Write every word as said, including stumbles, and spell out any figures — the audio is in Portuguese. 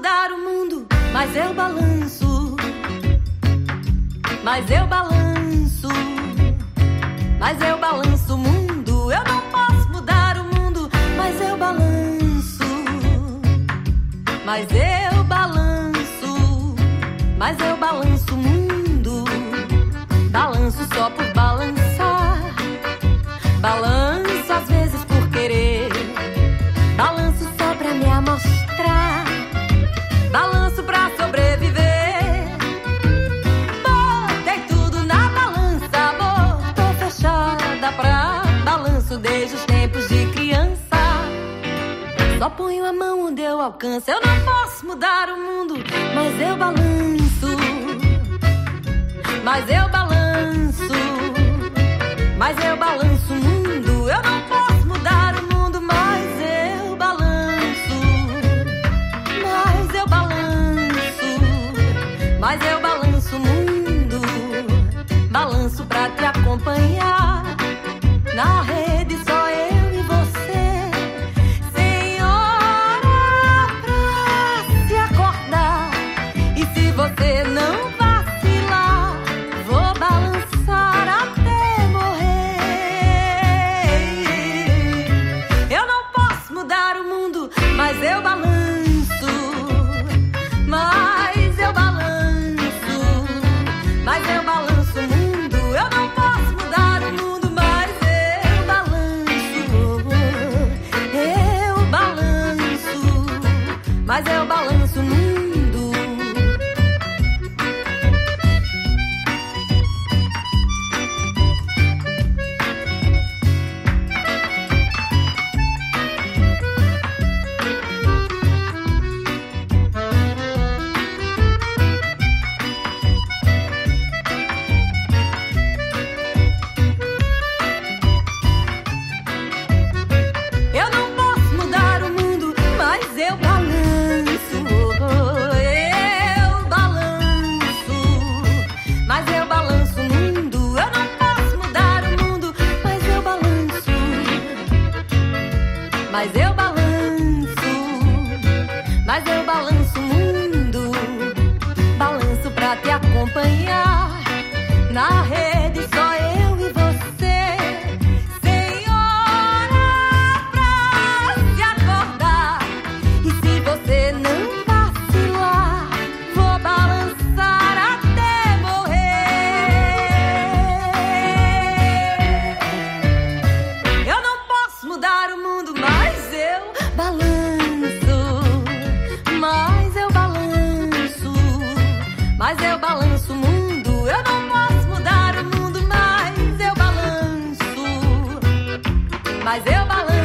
mudar o mundo, mas eu balanço. Mas eu balanço. Mas eu balanço o mundo. Eu não posso mudar o mundo, mas eu balanço. Mas eu balanço. Mas eu balanço o mundo. Balanço só por balançar. Balanço às vezes por querer. Balanço só pra me amostrar. Balanço pra sobreviver. Botei tudo na balança. Botou fechada pra balanço desde os tempos de criança. Só ponho a mão onde eu alcanço. Eu não posso mudar o mundo, mas eu balanço. Mas eu balanço. Mas eu balanço o mundo. Eu não posso mudar o mundo, mas eu balanço. Mas eu balanço. Mas eu balanço o mundo. Balanço pra te acompanhar. Na rede só eu e você. Sem hora pra se acordar. E se você não vacilar, vou balançar até morrer. Eu não posso mudar o mundo, mas eu balanço. Mas eu balanço. Mas eu balanço o mundo. Eu não posso mudar o mundo, mas eu balanço. Eu balanço. Mas eu balanço o mundo. Eu não posso mudar o mundo, mas eu balanço. Eu balanço. Mas eu balanço o mundo. Eu não posso mudar o mundo, mas eu balanço. Mas eu balanço. Mas eu balanço o mundo. Balanço pra te acompanhar. Na rede só eu e você. Sem hora pra se acordar. E se você não vacilar, vou balançar até morrer. Eu não posso mudar o mundo, mas eu balanço. Mas eu balanço. Mas eu balanço o mundo. Eu não posso mudar o mundo, mas eu balanço. Mas eu balanço.